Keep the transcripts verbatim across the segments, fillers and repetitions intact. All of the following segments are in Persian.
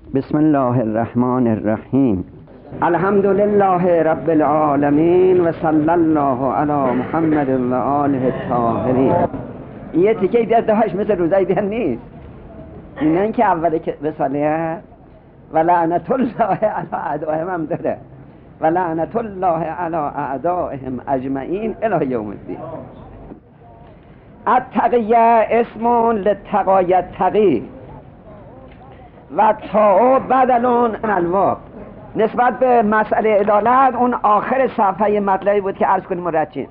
بسم الله الرحمن الرحیم. الحمد لله رب العالمین و صلی الله علی محمد و آله الطاهرین. یه تیکه بیادهاش مثل روزای دیگر نیست، اینن که اولی که رساله و لعنت الله علی اعدائهم هم داره و لعنت الله علی اعدائهم اجمعین الی یوم الدین. التقیه اسم للتقای تقی و تاو بدلون انواع. نسبت به مسئله عدالت اون آخر صفحه مطلبی بود که عرض کنیم مرچین.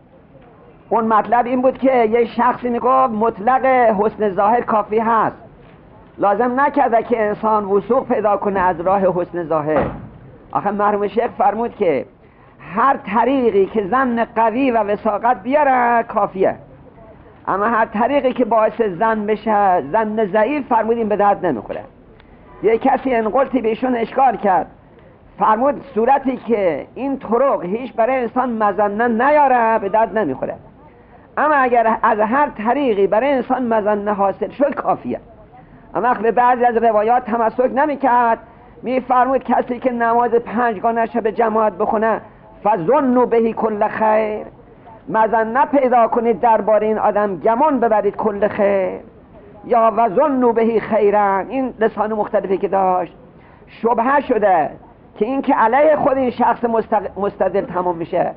اون مطلب این بود که یه شخصی میگفت مطلق حسن ظاهر کافی هست، لازم نکرده که انسان وثوق پیدا کنه از راه حسن ظاهر. آخه مرحوم شیخ فرمود که هر طریقی که ظن قوی و وثاقت بیاره کافیه، اما هر طریقی که باعث ظن بشه ظن ضعیف فرمودیم به درد نمیخوره. یه کسی انقلتی بهشون اشکال کرد، فرمود صورتی که این طرق هیچ برای انسان مظنه نیاره به درد نمیخوره، اما اگر از هر طریقی برای انسان مظنه حاصل شد کافیه. اما به بعضی از روایات تمسک نمیکرد، میفرمود کسی که نماز پنجگانه شب جماعت بخونه فظنوا به کل خیر، مظنه پیدا کنید درباره این آدم گمان ببرید کل خیر، یا وظنوا به خیرا. این لسان مختلفی که داشت شبهه شده که این که علیه خود این شخص مستق... مستدل تمام میشه،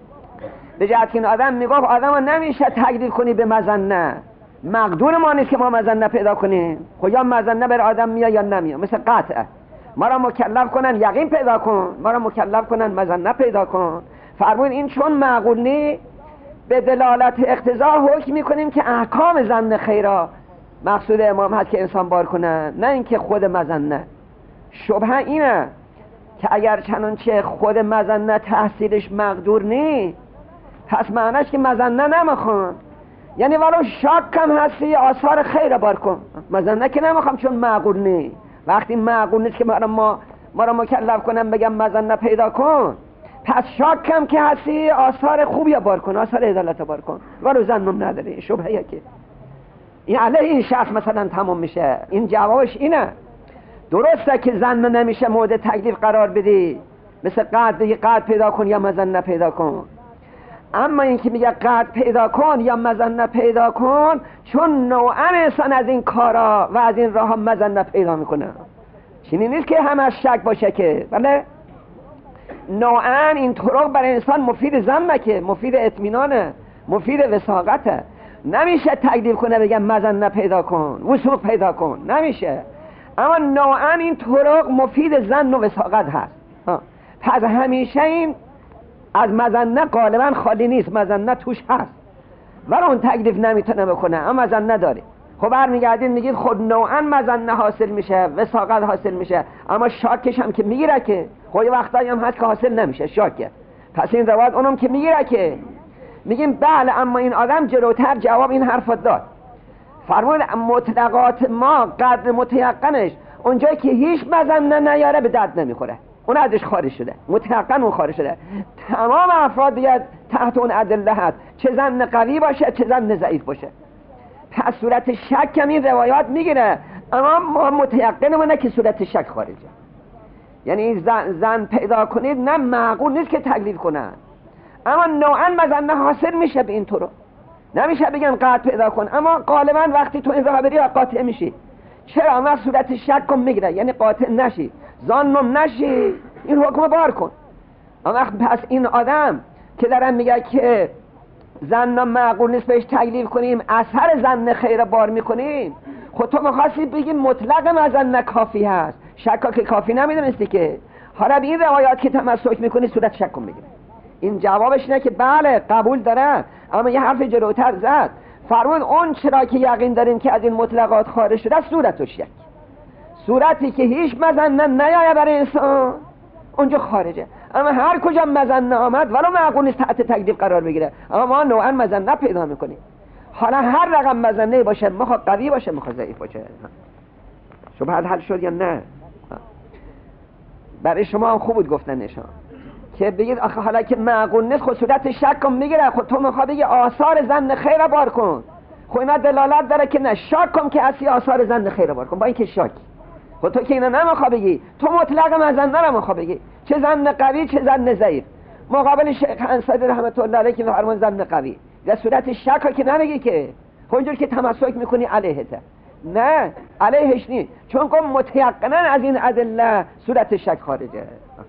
به جهت که این آدم میگفت آدم ها نمیشه تقدیر کنی به مظنه، مقدور ما نیست که ما مظنه پیدا کنیم. خب یا مظنه بر آدم میاد یا نمیاد، مثل قطعه ما را مکلف کنن یقین پیدا کن، ما را مکلف کنن مظنه پیدا کن. فرمود این چون معقول نی، به دلالت اقتضا حکم میکنیم که احکام ظن خیرا مقصود امام هست که انسان بار کنه، نه اینکه خود مظنه. شبهه اینه که اگر چنانچه خود مظنه تحصیلش مقدور نی، پس معنیش که مظنه نمیخوان، یعنی ولو شاک کم هستی آثار خیر بار کن. مظنه که نمیخوام چون معقول نی. وقتی معقول نیست که ما را, ما, ما را مکلف کنم بگم مظنه پیدا کن، پس شاک کم که هستی آثار خوبی بار کن، آثار عدالت بار کن، ولو ظنم نداری. شبهه که این علیه این شخص مثلا تمام میشه. این جوابش اینه، درسته که ظن نمیشه مورد تکلیف قرار بدی، مثل قطع دیگه قطع پیدا کن یا مظنه پیدا کن، اما این که میگه قطع پیدا کن یا مظنه پیدا کن چون نوعا انسان از این کارا و از این راه ها مظنه پیدا میکنه. چنین نیست که همه شک باشه که، بله نوعا این طرق برای انسان مفید ظنه، که مفید اطمینانه، مفید وثاقته. نمیشه تقدیر کنه بگم مظنه پیدا کن وثوق پیدا کن، نمیشه. اما نوعا این طرق مفید ظن و وثاقت هست. ها. پس همیشه این از مظنه غالبا خالی نیست، مظنه توش هست ولی اون تکلیف نمیتونه بکنه، اما مظنه داره. خب برمیگردین میگید خود نوعا مظنه حاصل میشه، وثاقت حاصل میشه، اما شاکش هم که میگیره که خب یه وقتایی هم هست که حاصل نمیشه شاکه. پس این روایت اونم که میگیره که میگیم بله، اما این آدم جلوتر جواب این حرفات داد. فرمود مطلقات ما قدر متیقنش اونجایی که هیچ مظنه نیاره به درد نمیخوره، اون ازش خارج شده، متیقن اون خارج شده. تمام افراد بیاد تحت اون ادله هست، چه ظن قوی باشه چه ظن ضعیف باشه. پس صورت شک هم این روایات میگیره، اما ما متیقنمونه که صورت شک خارجه. یعنی ظن پیدا کنید نه معقول نیست که تکلیف کنن، اما نوعا مظنه حاصل میشه به این طرق. نمیشه بگن قطع پیدا کن، اما غالبا وقتی تو این راه بری قاطع میشی. چرا؟ اما صورت شک کن میگیره، یعنی قاطع نشی، ظنم نشی، این حکم بار کن. اما پس این آدم که دارن میگه که ظن معقول نیست بهش تکلیف کنیم، اثر ظن خیر بار میکنیم، خود تو میخواستی بگی مطلق مظنه کافی هست، شکا که کافی نمیدونستی که. حالا به این روایات که تمسک میکنی صورت شک کن میگیره. این جوابش اینه که بله قبول دارن، اما یه حرف جلوتر زد. فرمود اون چرا که یقین داریم که از این مطلقات خارج شده صورت و شک، صورتی که هیچ مظنه نیایه برای انسان اونجا خارجه. اما هر کجا مظنه آمد ولو معقول نیست تحت تکلیف قرار بگیره، اما ما نوعا مظنه پیدا میکنیم. حالا هر رقم مظنه باشه، مخواد قوی باشه مخواد ضعیف باشه. شبهه حل شد یا نه؟ برای شما هم خوب بود گفتن نشان که بگید آخه حالا که معقول نیست خود صورت شک کن میگیره، خود تو میخواد بگی آثار ظن خیر بار کن، خب اینا دلالت داره که نه، شک کن که اصلی آثار ظن خیر بار کن. با اینکه شک خب تو که اینا نمیخواه بگی، تو مطلق مزن نمیخواه بگی، چه زن قوی چه زن ضعیف. مقابل شیخ انصاری رحمت الله علیه که فرمان زن قوی در صورت شک که نمیگی که خب اینجور که تمسک میکنی علیهته، نه علیهش نیست، چون که متیقنا از این ادله صورت شک خارجه.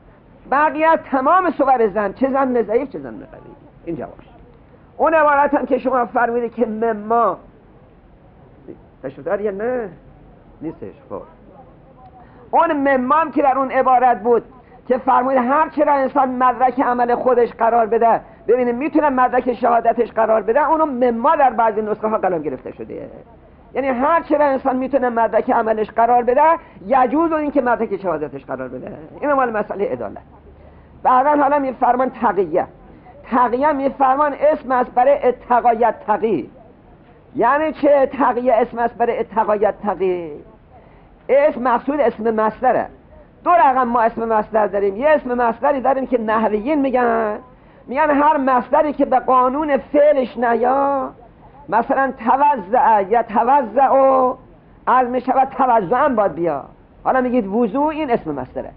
بقیه تمام صور زن، چه زن ضعیف چه زن قوی. این جوابش. اون عبارت هم که شما فرمودید که مما تشویدار یا نه نیستش. خب اون مما هم که در اون عبارت بود که فرمودید هر چرا انسان مدرک عمل خودش قرار بده، ببینید میتونه مدرک شهادتش قرار بده، اونو مما در بعضی نسخه ها قلم گرفته شده. یعنی هر چرا انسان میتونه مدرک عملش قرار بده، یجوز این که مدرک شهادتش قرار بده. این مال مسئله عدالت. بعدا حالا میفرمان تقیه. تقیه میفرمان اسم است برای اتقایت تقی. یعنی چه تقیه اسم است برای اتقایت تقی؟ اسم مقصود اسم مصدره. دو رقم ما اسم مصدر داریم. یه اسم مصدری داریم که نحویین میگن میگن هر مصدری که به قانون فعلش نیا، مثلا توزع یا توزع و از میشود توزعن باید بیا. حالا میگید وضوع، این اسم مصدره.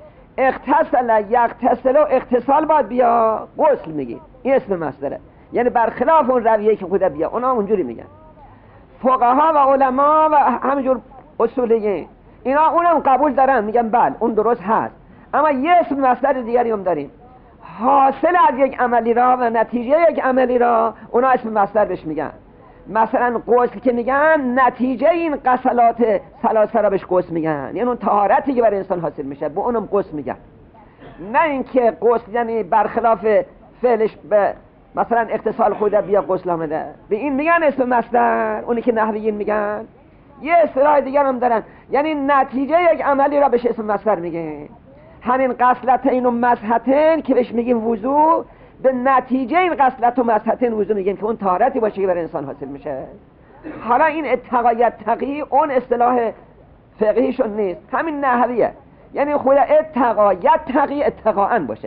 اغتسل یغتسل و اغتسال باید بیا، غسل میگید، این اسم مصدره. یعنی برخلاف اون رویه که خدا بیا، اونا اونجوری میگن. فقها و علما و همینجور اصولیین اینا اونم قبول دارن، میگن بله اون درست هست، اما یه اسم مصدر دیگری هم داریم. حاصل از یک عملی را و نتیجه یک عملی را اونا اسم مصدر بهش میگن. مثلا غسل که میگن نتیجه این غسلات ثلاثه را بهش غسل میگن، یعنی اون طهارتی که برای انسان حاصل میشه به اونم غسل میگن. نه اینکه غسل یعنی برخلاف فعلش به مثلا اغتسال خود بیا غسل آمده، به این میگن اسم مصدر. اونی که نحویین میگن یه اصطلاح دیگر هم دارن، یعنی نتیجه یک عملی را بهش اسم مصدر میگن. همین غسلتین و مسحتین که بهش میگیم وضوع، به نتیجه این غسلت و مسحتین وضوع میگیم که اون طهارتی باشه که برای انسان حاصل میشه. حالا این اتقایت تقی اون اصطلاح فقهیشون نیست، همین نحویه. یعنی خود اتقایت تقی اتقاان باشه،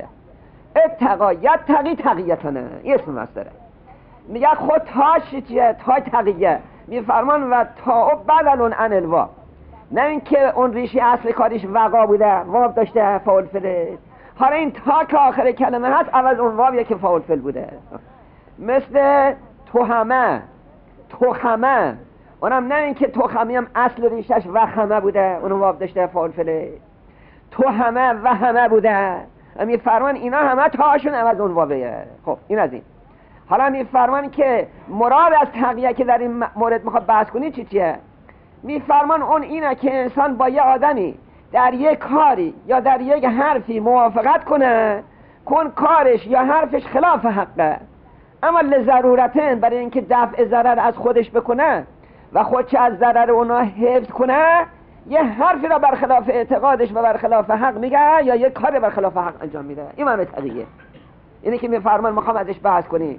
اتقایت تقی تقیتانه، این اسم مصدره. میگه خود تاش چیه؟ تا تقیه. میفرمان و تا بدلون عن الوا، نه اینکه اون ریشه اصل کاریش وقا بوده، واب داشته فاعل فعل. حالا این تا که آخر کلمه هست عوض اون واویه که فاعل فعل بوده. مثل توهمه، توخمه، اونم نه اینکه توخمی هم اصل ریشش وخمه بوده، اون واب داشته فاعل فعل. توهمه وهمه بوده. میفرمان اینا همه تاشون عوض اون واویه. خب این از این. حالا میفرمان که مراد از تقیه که در این مورد میخواد بحث کنی چی چیه؟ میفرمان اون اینه که انسان با یه آدمی در یک کاری یا در یک حرفی موافقت کنه، کن کارش یا حرفش خلاف حقه، اما لضرورتن برای اینکه دفع ضرر از خودش بکنه و خودش از ضرر اونا حفظ کنه، یه حرفی را برخلاف اعتقادش و برخلاف حق میگه یا یه کار برخلاف حق انجام میده. این معنی تقیه. اینی که میفرمان میخوام ازش بحث کنیم.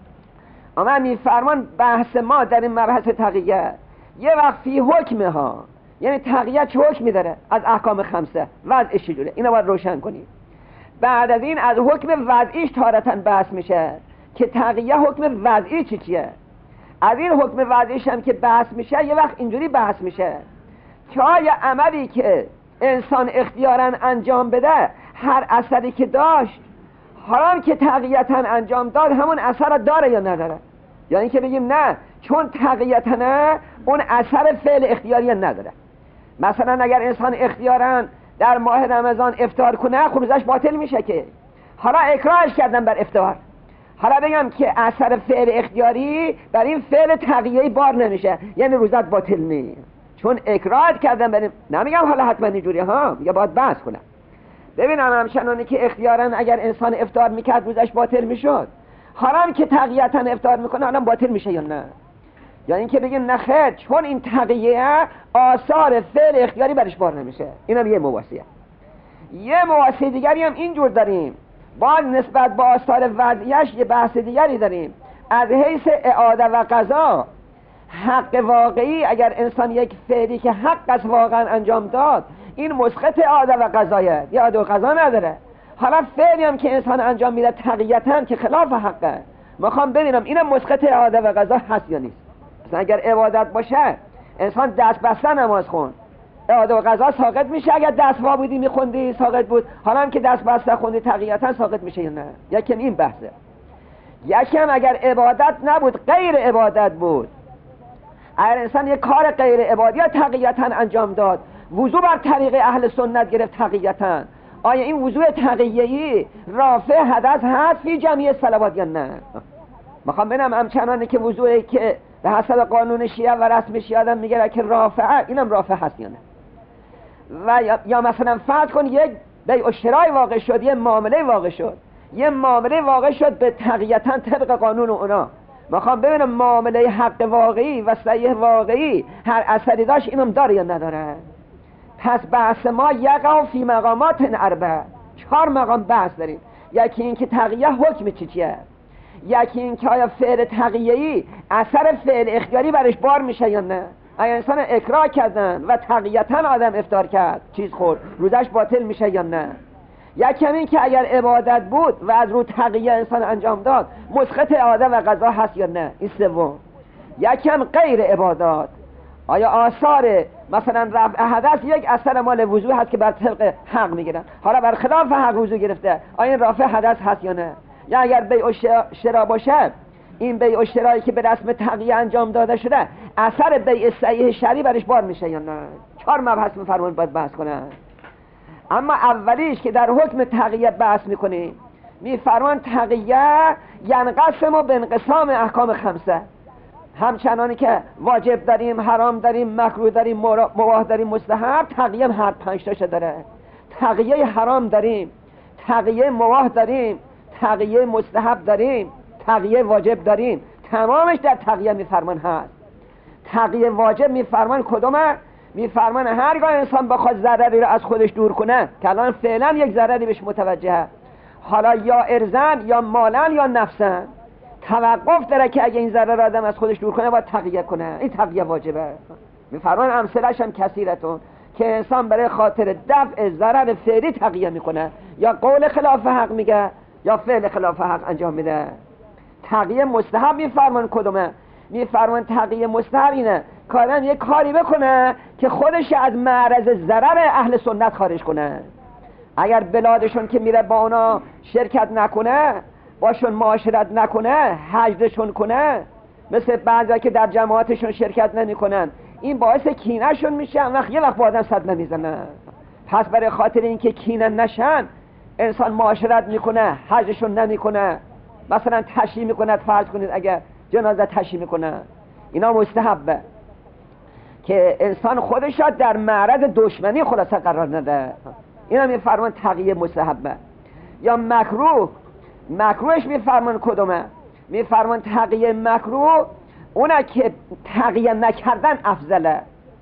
اما میفرمان بحث ما در این مبحث تقیه یه وقت فی حکمه ها، یعنی تقیه چه حکمی داره از احکام خمسه، وضعش چجوره، اینو باید روشن کنیم. بعد از این از حکم وضعیش تارتن بحث میشه که تقیه حکم وضعی چی چیه. از این حکم وضعیش هم که بحث میشه، یه وقت اینجوری بحث میشه که آیا عملی که انسان اختیاراً انجام بده هر اثری که داشت، حالا که تقییتاً انجام داد همون اثر داره یا نداره، یا اینکه بگیم نه چون تقییتاً اون اثر فعل اختیاری نداره. مثلا اگر انسان اختیاراً در ماه رمضان افطار کنه، خب روزش باطل میشه که حالا اکراهش کردن بر افطار. حالا بگم که اثر فعل اختیاری بر این فعل تقییه‌ای بار نمیشه، یعنی روزت باطل نیست چون اکراه کردن بر این. نمیگم حالا حتما اینجوری ها، میگه باید بحث کنم. ببینم همچنانی که اختیاراً اگر انسان افطار میکرد روزش باطل میشد، حالا که تقییتاً افطار میکنه حالا باطل میشه یا نه؟ یا اینکه بگیم نه خیر چون این تقییه آثار فعل اختیاری برش بار نمیشه. اینم یه مواسیه. یه مواسیه دیگری هم اینجور داریم، باز نسبت با آثار وضعیش یه بحث دیگری داریم. از حیث اعاده و قضا، حق واقعی اگر انسان یک فعلی که حق از واقعا انجام داد، این مسقط اعاده و قضایه، یه اعاده و قضا نداره. حالا فعلی هم که انسان انجام میده تقییتاً که خلاف حقه، میخوام ببینم اینم مسقط اعاده و قضا هست یا نیست. مثلا اگر عبادت باشه، انسان دست بسته نماز خون، اعاده و قضا ساقط میشه. اگر دست وا بودی میخوندی ساقط بود، حالا هم که دست بسته خوندی تقیتا ساقط میشه یا نه؟ یکم این بحثه. یکم اگر عبادت نبود، غیر عبادت بود، اگر انسان یک کار غیر عبادی تقیتا انجام داد، وضو بر طریق اهل سنت گرفت تقیتا، آیا این وضوء تقیه‌ای رافع حدث هست فی جمعی صلوات یا نه؟ میخوام ببینم همچنانه که وضوعی که به حسب قانون شیعه و رسم شیعه آدم میگه که رافعه، اینم رافع هست یا نه؟ و یا, یا مثلا فرض کن یک بیع و شرای واقع شد، یه معامله واقع شد، یه معامله واقع شد به تقیتا طبق قانون اونا. میخوام ببینم معامله حق واقعی و صحیح واقعی هر اثری داشت، اینم داره یا نداره؟ پس بحث ما یقع فی مقامات اربع، چهار مقام بحث داریم. یکی این که تقیه حکم چی چیه، یکی این که آیا فعل تقیه‌ای اثر فعل اختیاری برش بار میشه یا نه؟ اگه انسان اکراه کردن و تقیتا آدم افطار کرد، چیز خورد، روزش باطل میشه یا نه؟ یکی این که اگر عبادت بود و از رو تقیه انسان انجام داد، مسقط اعاده و قضا هست یا نه؟ این سوم. یکی هم غیر عبادات، آیا آثار مثلا رفع حدث یک اثر مال وضو هست که بر طبق حق میگیرن، حالا بر خلاف حق وضو گرفته، آیا این رفع حدث هست یا نه؟ یا اگر بیع و شرا باشه، این بیع و شرایی که به رسم تقیه انجام داده شده، اثر بیع صحیح شرعی برش بار میشه یا نه؟ چهار مبحث میفرمان باید بحث کنن. اما اولیش که در حکم تقیه بحث میکنیم، میفرمان تقیه ینقسم و به انقسام احکام خمسه، همچنانی که واجب داریم، حرام داریم، مکروه داریم، مباح داریم، مستحب، تقیه هر پنج تاشو داره. تقیه حرام داریم، تقیه مباح داریم، تقیه مستحب داریم، تقیه واجب داریم، تمامش در تقیه میفرمان هست. تقیه واجب میفرمان کدومه؟ میفرمان هرگاه انسان بخواد ضرری رو از خودش دور کنه، که الان فعلا یک ضرری بهش متوجهه، حالا یا ارزن یا مالن یا نفسن، توقف داره که اگه این ضرر آدم از خودش دور کنه باید تقیه کنه، این تقیه واجبه. میفرمان امثلش هم کثیرتون، که انسان برای خاطر دفع ضرر فعلی تقیه میکنه، یا قول خلاف حق میگه یا فعل خلاف حق انجام میده. تقیه مستحب میفرمان کدومه؟ میفرمان تقیه مستحب اینه که آدم یک کاری بکنه که خودش از معرض ضرر اهل سنت خارج کنه. اگر بلادشون که میره با اونا شرکت نکنه، باشون معاشرت نکنه، هجرشون کنه، مثل بعضی که در جماعتشون شرکت نمیکنن، این باعث کینهشون میشه، وقت یه وقت با آدم صد نمیزنه. پس برای خاطر اینکه کینه نشن، انسان معاشرت میکنه، هجرشون نمیکنه، مثلا تشییع میکنه، فرض کنید اگر جنازه تشییع میکنه، اینا مستحبه که انسان خودش را در معرض دشمنی خلاصه قرار نده. اینا میفرمان تقیه مستحبه. یا مکروه، مکروهش میفرمان کدومه؟ میفرمان تقیه مکروه اونه که تقیه نکردن افضله.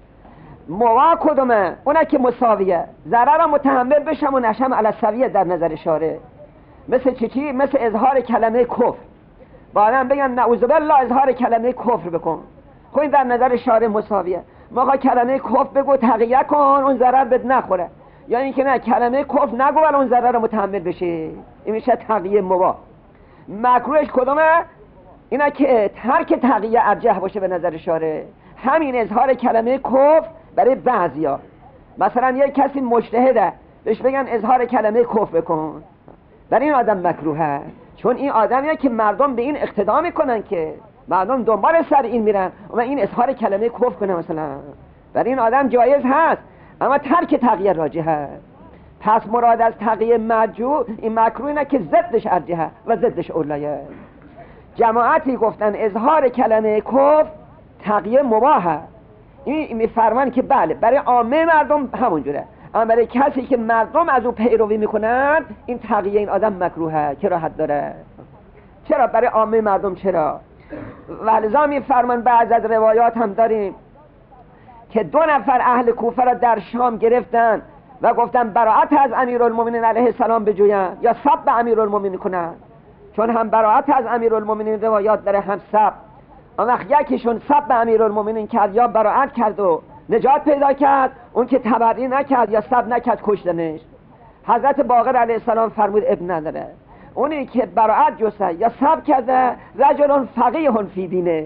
موا کدومه؟ اونه که مساویه، ضرر متحمل بشم و نشم علی سویه در نظر شارع. مثل چی چی؟ مثل اظهار کلمه کفر، با آدم بگن نعوذ بالله اظهار کلمه کفر بکن، خب این در نظر شارع مساویه. ما کلمه کفر بگو تقیه کن، اون ضرر بد نخوره، یا اینکه نه کلمه کفر نگو ولی اون ضرر متحمل بشه، این میشه تقیه مباح. مکروهش کدومه؟ اینا که ترک تقیه ارجح باشه به نظر شارع. همین اظهار کلمه کفر برای بعضیا، مثلا یک کسی مجتهده بهش بگن اظهار کلمه کفر بکن، برای این آدم مکروهه، چون این آدمیه که مردم به این اقتدا میکنن، که مردم دنبال سر این میرن و این اظهار کلمه کفر کنه مثلا، برای این آدم جایز هست، اما ترک تقیه راجحه. پس مراد از تقیه مرجوع این مکروه اینه که ضدش ارجحه و ضدش اولایه. جماعتی گفتن اظهار کلمه کفر تقیه مباحه، این میفرمان که بله برای عامه مردم همونجوره، اما برای کسی که مردم از او پیروی میکنن این تقیه این آدم مکروهه، که راحت داره. چرا برای عامه مردم؟ چرا؟ ولذا میفرمان بعض از روایات هم داریم که دو نفر اهل کوفه را در شام گرفتن و گفتن براءت از امیرالمومنین علیه السلام بجوین یا سب امیرالمومنین کنن، چون هم براءت از امیرالمومنین روایات داره، هم سب. اون وقت یکیشون سب امیرالمومنین کرد یا براءت کرد و نجات پیدا کرد، اون که تبرئه نکرد یا سب نکرد کشتنش. حضرت باقر علیه السلام فرمود ابن نداره، اونی که براءت جسته یا سب کرده رجل فقیه فی دینه،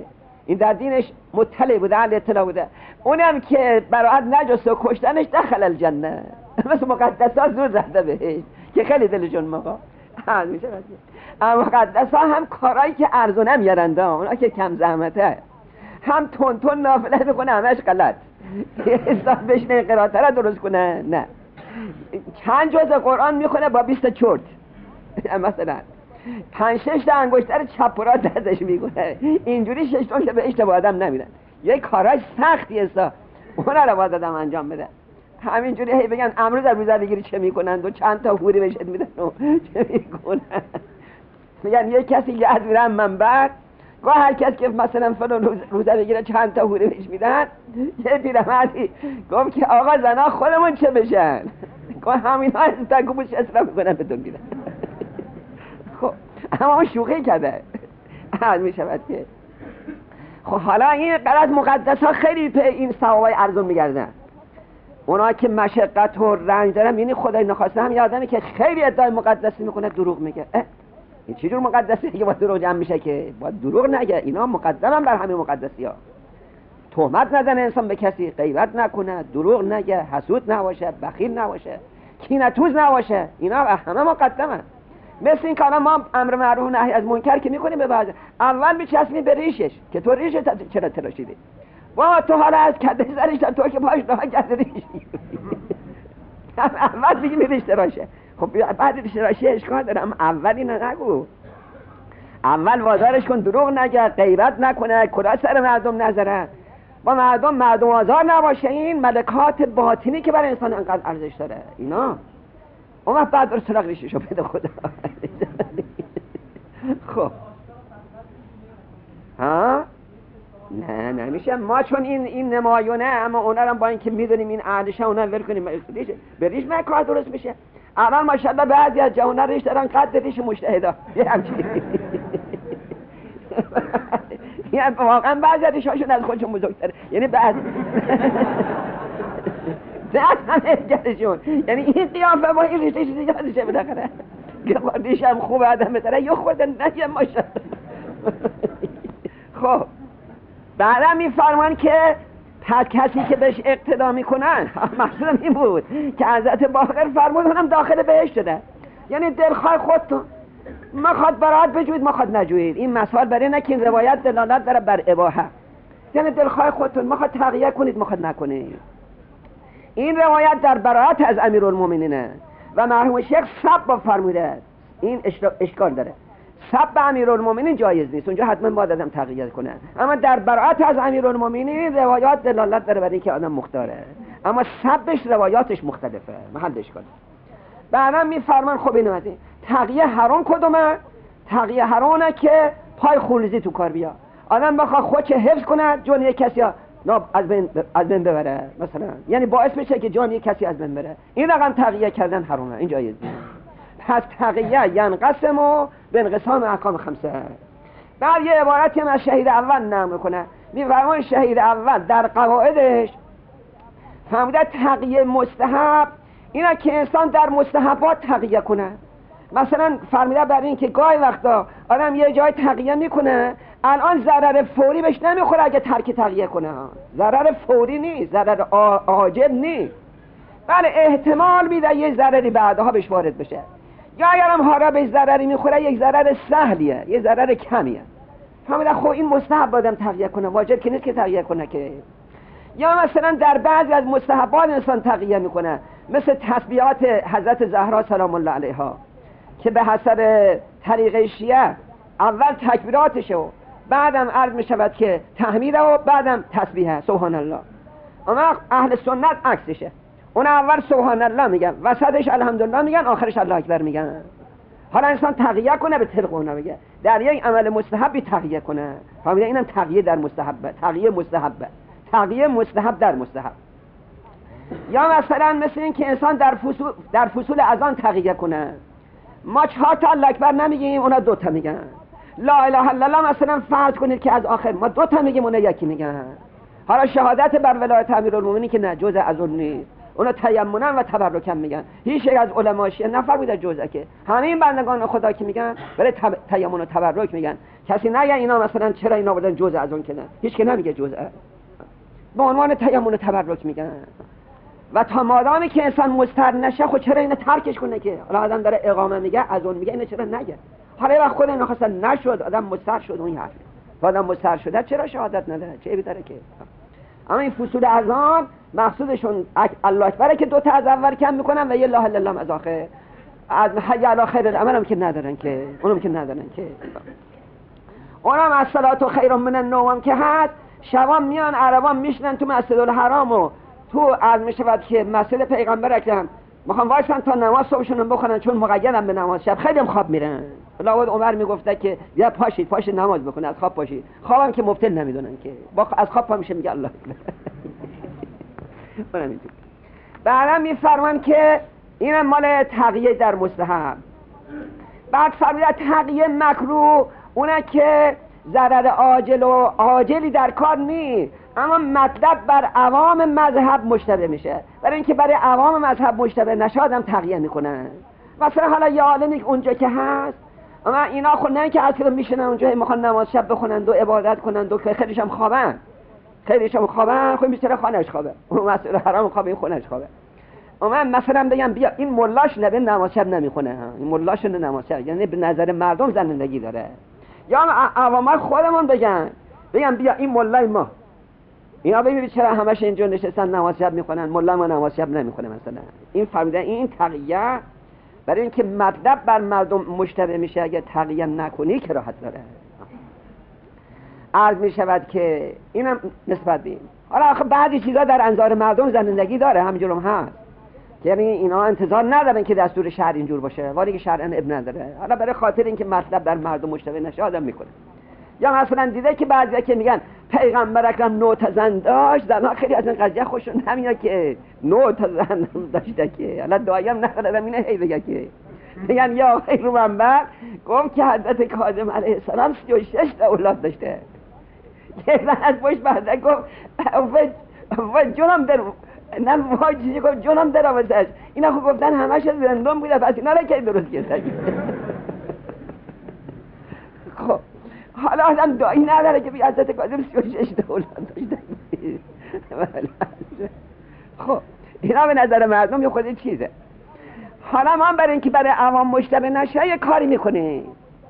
این در دینش مطلع بوده، اهل اطلاع بوده. اونم که براعت نجست و کشتنش دخل الجنه، مثل مقدسات زور زده بهش که خیلی دلشون موقع حال میشه. اما مقدسا هم کارایی که ارزونه میارنده، اونا که کم زحمته، هم تون تون نافله میکنه، همش غلط. حساب بشنه قرائت را درست کنه، نه چند جز قرآن میخونه با بیست چرت، مثلا پنج شش تا انگشتر چپ و راست دستش میکنه، اینجوری شش تا به اشتباه آدم نمیدن. یک کاراش سختی است، اونا رو باید آدم انجام بده. همینجوری هی بگن امروز در روزه بگیری چه میکنند و چند تا حوری بهش میدن و چه میکنن. میگن یک کسی یاد میرن منبر، گاه هر کس که مثلا فلان روز روزه بگیره چند تا حوری بهش میدن. یه پیرمردی گفت که آقا زنا خودمون چه بشن، گاه همین ها تا گوش اصراف میکنن بدون میدن. خب اما اون شوخی کرده حال میشود که خب حالا این غلط مقدس ها خیلی به این ثوابای ارزون میگردن. اونا که مشقت و رنج دارن، یعنی خدای نخواسته هم یادمه که خیلی ادعای مقدسی میکنه دروغ میگه. این چه جور مقدسیه که با دروغ جمع میشه؟ که با دروغ نگه، اینا مقدمن بر همه مقدسی ها. تهمت نزنه انسان به کسی، غیبت نکنه، دروغ نگه، حسود نباشه، بخیل نباشه، کینه‌توز نباشه، اینا همه مقدمن. مثل این که ما امر معروف نهی از منکر که میکنیم به بعض، اول میچسبیم به ریشش که تو ریش چرا تراشیدی، با تو حالا از کده سرش تو که پاش راه کرده ریش. اول بگیم ریش تراشه. خب بعد ریش تراشی اشکال دارم، اول اینو نگو، اول وادارش کن دروغ نگه، غیبت نکنه، کلا سر مردم نذاره، با مردم مردم آزار نباشه. این ملکات باطنی که برای انسان انقدر ارزش داره اینا. اون وقت بعد برو سراغ ریششو بده خدا. خب ها نه نمیشه ما چون این این نمایونه، اما اونا هم با اینکه میدونیم این اهلشه اونا ول کنیم ریش به ریش ما کار درست میشه. اول ماشاءالله بعضی از جوونا ریش دارن قد ریش مجتهدا، یه همچین یعنی واقعا بعضی از ریشاشون از خودشون بزرگتره، یعنی بعض دست همه گرشون، یعنی این قیافه با این ریشه دیگه ازشه بدخره که ریش هم خوب آدم بتره یا خوردن نگه ماشاءالله. خب بعدم میفرمان که پس کسی که بهش اقتدا میکنن، مقصودم این بود که حضرت باقر فرمود اونم داخل بهشت شده، یعنی دلخواه خودتون مخواد برات بجوید مخواد نجوید. این مثال برای نه که این روایت دلالت داره بر اباحه، یعنی دلخواه خودتون مخواد تقیه کنید مخواد نکنید. این روایت در براءت از امیرالمومنینه و مرحوم شیخ سب فرموده، این اشکال داره، سب امیرالمومنین جایز نیست، اونجا حتما باید آدم تقیه کنه. اما در براءت از امیرالمومنین روایات دلالت داره برای اینکه آدم مختاره، اما سبش روایاتش مختلفه، محلش کنه. بعدم میفرمان خب اینو از این تقیه حرام کدومه؟ تقیه حرامه که پای خونریزی تو کار بیا، آدم بخواد خودش حفظ کنه جون یک کسی نه از بین از بین ببره مثلا، یعنی باعث بشه که جان یک کسی از بین بره، این رقم تقیه کردن حرامه، این جایز نیست. پس تقیه ینقسم و به انقسام احکام خمسه. بعد یه عبارتی هم از شهید اول نقل میکنه، میفرماید شهید اول در قواعدش فرموده تقیه مستحب اینا که انسان در مستحبات تقیه کنه. مثلا فرموده برای این که گاهی وقتا آدم یه جای تقیه میکنه، الان ضرر فوری بهش نمیخوره اگه ترک تقیه کنه، ضرر فوری نیست، ضرر عاجل نیست، بله احتمال میده یه ضرری بعدها بهش وارد بشه، یا اگر هم حالا بهش ضرری میخوره یک ضرر سهلیه، یه ضرر کمیه. فهمیدن خب این مستحب آدم تقیه کنه، واجب که نیست که تقیه کنه که. یا مثلا در بعضی از مستحبات انسان تقیه میکنه، مثل تسبیحات حضرت زهرا سلام الله علیها که به حسب طریقه شیعه اول تکبیراتشه و بعدم عرض میشود که تحمیده و بعدم تسبیحه سبحان الله. اما اهل سنت عکسشه، اون اول سبحان الله میگن، وسطش الحمدلله میگن، آخرش الله اکبر میگن. حالا انسان تقیه کنه به طریق اونا میگه، در یک عمل مستحبی تقیه کنه، فهمیده اینم تقیه در مستحبه، تقیه مستحبه، تقیه مستحب در مستحب. یا مثلا مثل این که انسان در فصول در فصول اذان تقیه کنه، ما چهار تا الله اکبر نمیگیم اونا دو تا میگن، لا اله الا الله مثلا فرض کنید که از آخر ما دو تا میگیم اونا یکی میگن. حالا شهادت بر ولایت امیرالمومنین که نه جزء از اون نیست، اونا تیمنا و تبرکن میگن. هیچ یک از علما شیعه نفرموده جزء، که همه این بندگان خدا که میگن برای تیمن و تبرک میگن. کسی نگه اینا مثلا چرا اینا بودن جزء از اون که نه، هیچ که نمیگه جزء، به عنوان تیمن و تبرک میگن. و تا مادامی که انسان مضطر نشه خب چرا اینو ترکش کنه؟ که حالا آدم داره اقامه میگه از اون میگه، اینو چرا نگه؟ حالا وقت خود اینا خواستن نشد، آدم مضطر شد اون حرف. آدم مضطر شده چرا شهادت نداره؟ چه عیبی داره که؟ اما این فصول اذان مقصودشون الله اکبره که دو تا از اول کم میکنن و یه لا اله الا الله از آخر. از حی علی خیر العمل هم که ندارن، که اونم که ندارن که اونم از صلات خیر من النوم که هست. شبان میان عربان میشنن تو مسجد الحرام و تو از میشود که مسجد پیغمبر اکرم میخوان وایسن تا نماز صبحشون بخونن، چون مقیدن به نماز شب، خیلی هم خواب میرن. لاود عمر میگفته که یا پاشید پاشید نماز بخونه، از خواب پاشید. خوابم که مبتل نمیدونن که با از خواب پا میشه میگه الله اونم بعدم میفرمان که اینم مال تقیه در مستحب. بعد فرمودن تقیه مکروه اونه که ضرر عاجل و عاجلی در کار نیست، اما مطلب بر عوام مذهب مشتبه میشه. برای اینکه برای عوام مذهب مشتبه نشه آدم تقیه میکنن. مثلا حالا یه عالمی اونجا که هست، اما اینا خود نه که اصلا میشنن اونجا میخوان نماز شب بخونن و عبادت کنن و خیلیش هم خوابن، خیلیش هم خوابن، خود میشه خانهش خوابه، اون مسئول حرام خوابه، این خونهش خوابه. اما مثلا بگم بیا این ملاش نبه نماز شب نمیخونه، این ملاش نماز شب، یعنی به نظر مردم زنندگی داره. یا عوام خودمون بگن بگم بیا این ملای ما، اینا ببینید چرا همش اینجا نشستن نماز شب میخونن، ملا ما نماز شب نمیخونه مثلا. این فهمیدن این تقیه برای اینکه مطلب بر مردم مشتبه میشه. اگه تقیه نکنی که راحت داره. عرض میشود که اینم نسبت به این. حالا آخه بعضی چیزا در انظار مردم زنندگی داره، همینجورم هست، یعنی اینا انتظار ندارن که دستور شرع اینجور باشه، ولی که شرعاً اب نداره. حالا برای خاطر اینکه مطلب بر مردم مشتبه نشه آدم میکنه. یا مثلا دیده که بعضیا که میگن پیغمبر اکرم نه تا زن داشت، زنها خیلی از این قضیه خوششون نمیاد که نه تا زن داشته، که حالا دعایم نداره اینه هی بگه که میگن یا آقای رومنبر گفت که حضرت کاظم علیه السلام سی و شش تا اولاد داشته. که زن از پشت بعد گفت و جونم در نه واجی گفت جونم در آوازش. اینا خود گفتن همش زندان بوده، پس اینا را که درست کرده. خب حالا آدم دایی نداره که بی حضرت کاظم سی و شش تا اولاد داشته. خب اینا به نظر مردم یه خود چیزه. حالا ما برای اینکه برای عوام مشتبه نشه یه کاری میکنیم.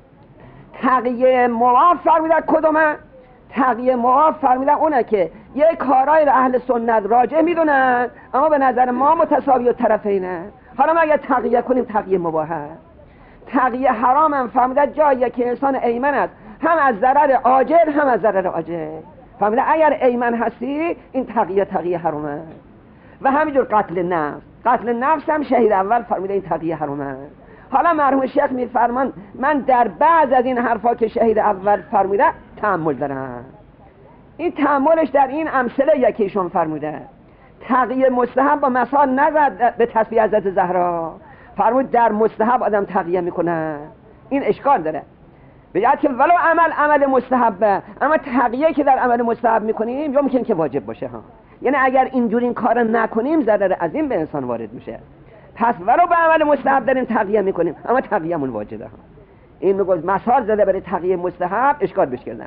تقیه مواب فرمیدن کدومه؟ تقیه مواب فرمیدن اونه که یه کارهای رو اهل سنت راجع میدونن اما به نظر ما متساوی و طرفینه. حالا ما اگه تقیه کنیم تقیه مباهه. تقیه حرام هم فرمیدن جاییه که انسان ایمن است، هم از ضرر عاجل هم از ضرر عاجل. فرمیدن اگر ایمن هستی این تقیه تقیه حرامه. و همینجور قتل نفس، قتل نفس هم شهید اول فرمیده این تقیه حرامه. حالا مرحوم شیخ میفرمان من در بعض از این حرفا که شهید اول فرموده تأمل دارم. این تأملش در این امثله یکیشون فرموده. تقیه مستحب با مثال نزد به تسبیح حضرت زهرا، فرمود در مستحب آدم تقیه میکنه. این اشکال داره بگید که ولو عمل عمل مستحبه، اما تقیه که در عمل مستحب میکنیم یا ممکن که واجب باشه ها. یعنی اگر اینجور این کار نکنیم ضرر عظیم به انسان وارد میشه. پس ولو به عمل مستحب داریم تقیه میکنیم اما تقیه‌مون واجبه ها. این میگه مثال زده برای تقیه مستحب، اشکال بش کردن.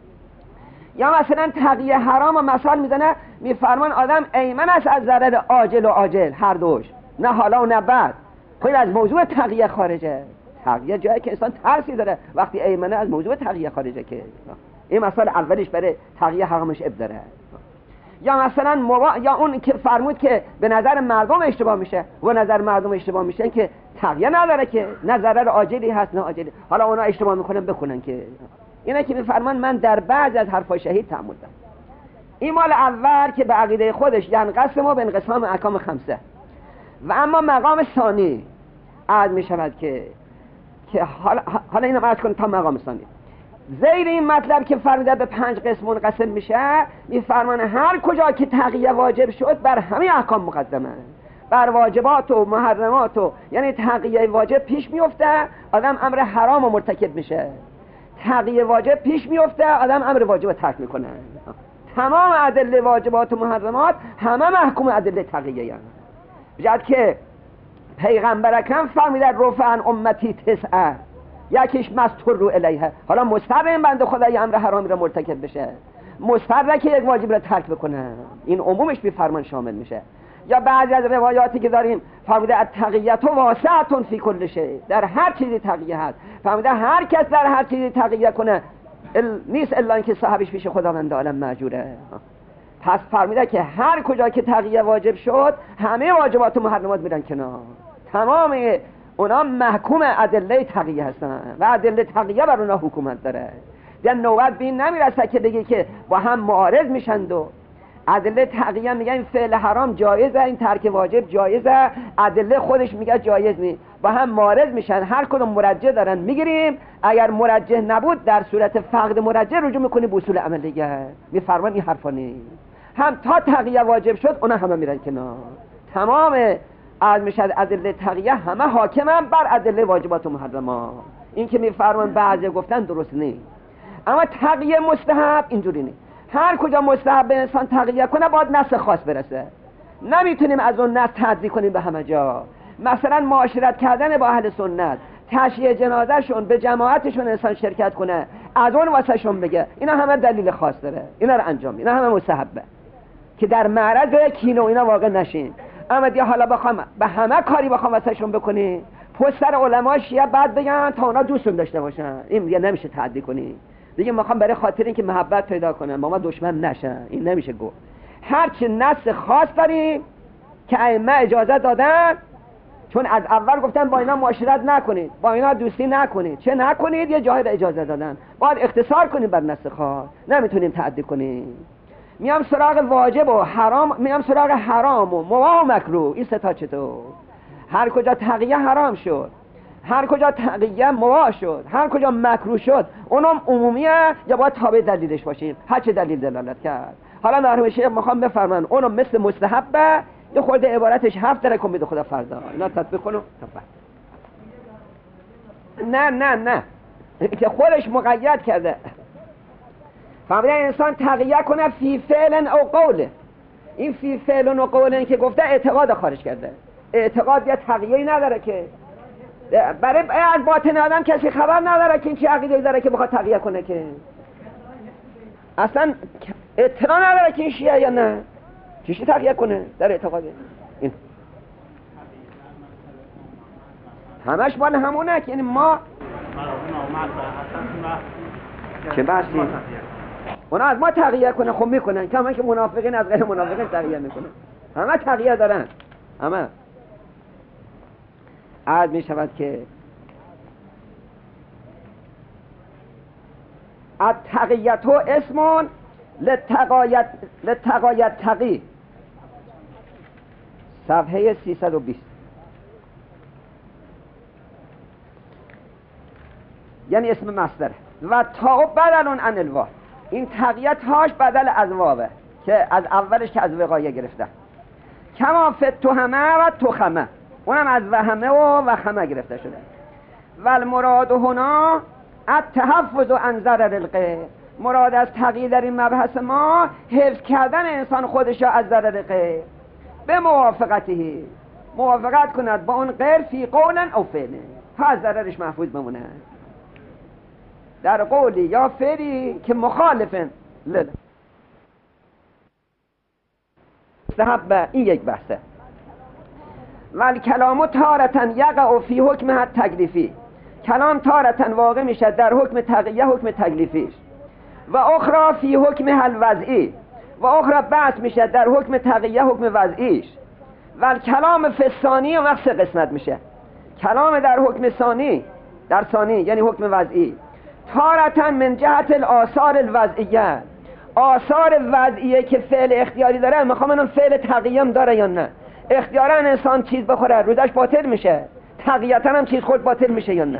یا مثلا تقیه حرام و مثال میزنه، میفرمان آدم ایمن است از ضرر عاجل و عاجل هر دوش، نه حالا و نه بعد. خیلی از موضوع تقیه خارجه. تقیه جایی که انسان ترسی داره، وقتی ایمنه از موضوع تقیه خارجه. که این مثال اولیش برای تقیه حرامش اب داره. یا مثلا موا... یا اون که فرمود که به نظر مردم اشتباه میشه و نظر مردم اشتباه میشه که تقیه نداره، که نه ضرر عاجلی هست نه عاجلی. حالا اونا اشتباه میکنن بکنن. که اینا که میفرمان من در بعض از حرفای شهید تعمل دارم. این مال اول که به عقیده خودش ینقسم و به انقسام احکام خمسه. و اما مقام ثانی عرض میشود که که حالا حالا اینو عرض کنم تا مقام ثانی. زیر این مطلب که فرمیده به پنج قسم منقسم میشه، میفرمان هر کجا که تقیه واجب شد بر همه احکام مقدمه، بر واجبات و محرمات و یعنی تقیه واجب پیش میفته آدم امر حرام و مرتکب میشه، تقیه واجب پیش میفته آدم امر واجب ترک میکنه. تمام ادله واجبات و محرمات همه محکوم ادله تقیه. یعنی جد که پیغمبر اکرم فرمیده رفعن امتی تسعه یکیش مستور رو الیه. حالا مستر این بنده خدا یه امر حرامی رو مرتکب بشه، مستر که یک واجب رو ترک بکنه، این عمومش بی فرمان شامل میشه. یا بعضی از روایاتی که داریم فرموده التقیت واسعه فی کل شیء، در هر چیزی تقیه هست. فرموده هر کس در هر چیزی تقیه کنه ال... نیست الا اینکه صاحبش پیش خداوند عالم مأجوره. پس فرموده که هر کجا که تقیه واجب شد همه واجبات و محرمات میرن کنار، تمام اونا محکوم ادله تقیه هستن و ادله تقیه بر اونا حکومت داره. در نوبت بین نمیرسه که بگی که با هم معارض میشند و ادله تقیه میگه این فعل حرام جایزه، این ترک واجب جایزه، ادله خودش میگه جایز نیست، با هم معارض میشن، هر کدوم مرجح دارن میگیریم. اگر مرجح نبود در صورت فقد مرجح رجوع میکنی به اصول عمل دیگه. میفرمان این حرفا نیست. هم تا تقیه واجب شد اونا همه میرن کنار، تمام از میشد ادله تقیه همه حاکمن بر ادله واجبات و محرمات. این که میفرمان بعضی گفتن درست نیست، اما تقیه مستحب اینجوری نیست. هر کجا مستحب به انسان تقیه کنه باید نص خاص برسه، نمیتونیم از اون نص تعدی کنیم به همه جا. مثلا معاشرت کردن با اهل سنت، تشییع جنازه شون، به جماعتشون انسان شرکت کنه، از اون واسه شون بگه، اینا همه دلیل خاص داره، اینا رو انجام، اینا همه مستحبه که در معرض کینه و اینا واقع نشین. اما دیگه حالا بخوام به همه کاری بخوام واسه شون بکنی، پستر علما شیعه بعد بگن تا اونا دوستون داشته باشن، این دیگه نمیشه تعدی کنی. دیگه میخوام برای خاطر اینکه محبت پیدا کنن ما ما دشمن نشن، این نمیشه گفت. هرچی نص خاص داریم که ائمه اجازه دادن، چون از اول گفتن با اینا معاشرت نکنید، با اینا دوستی نکنید، چه نکنید، یه جایی اجازه دادن، باید اختصار کنیم بر نص خاص، نمیتونیم تعدی کنیم. میام سراغ واجب و حرام، میام سراغ حرام و مباح و مکروه، این سه تا چطور؟ هر کجا تقیه حرام شد، هر کجا تقیه مباح شد، هر کجا مکروه شد، اونم عمومیه یا باید تابع دلیلش باشیم، هر چه دلیل دلالت کرد. حالا مرحوم شیخ میخوام بفرمن اونم مثل مستحبه، یه خورده عبارتش هفت داره کن بده خدا فردا اینا تطبیق کنو. نه نه نه که خودش مقید کرده. فهمیده انسان تقیه کنه فی فعل او قول. این فی فعل و قول که گفته اعتقاد خارج کرده. اعتقاد یا تقیه‌ای نداره که برای از باطن آدم کسی خبر نداره که این چه عقیده‌ای داره که بخواد تقیه کنه، که اصلا اطلاع نداره که این شیعه یا نه، چیشی تقیه کنه در اعتقاده. این همش مال همونه که یعنی ما چه بحثی اونا از ما تقیه کنه، خب میکنن، کما که منافقین از غیر منافقین تقیه میکنن، همه تقیه دارن. همه عاد می شود که التقیت اسم للتقایت للتقایت تقی، صفحه سیصد و بیست. یعنی اسم مصدر و تا بدل عن الوا، این تقیت هاش بدل از واوه که از اولش که از وقایه گرفته. کما فتوهمه و توخمه، اونم از وهمه و وخمه گرفته شده. و المراد هنا التحفظ عن ضرر الغیر، مراد از تقیید در این مبحث ما حفظ کردن انسان خودش را از ضرر غیر، به موافقتی موافقت کند با اون غیر فی قول او فعل، تا از ضررش محفوظ بمونه در قولی یا فعلی که مخالفن لله. مستحب این یک بحثه. ولی کلامو تارتن یقع فی حکم تکلیفی، کلام تارتن واقع میشه در حکم تقیه، حکم تکلیفیش، و اخرى فی حکم الوضعی، و اخرى بحث میشه در حکم تقیه، حکم وضعیش. و کلام فسانی و وقت قسمت میشه، کلام در حکم ثانی، در ثانی یعنی حکم وضعی، تارتن من جهت الاثار الوضعیه، آثار وضعیه که فعل اختیاری داره، میخوام اون فعل تقیه داره یا نه. اختیارا انسان چیز بخوره روزش باطل میشه، تقییتا هم چیز خود باطل میشه یا نه.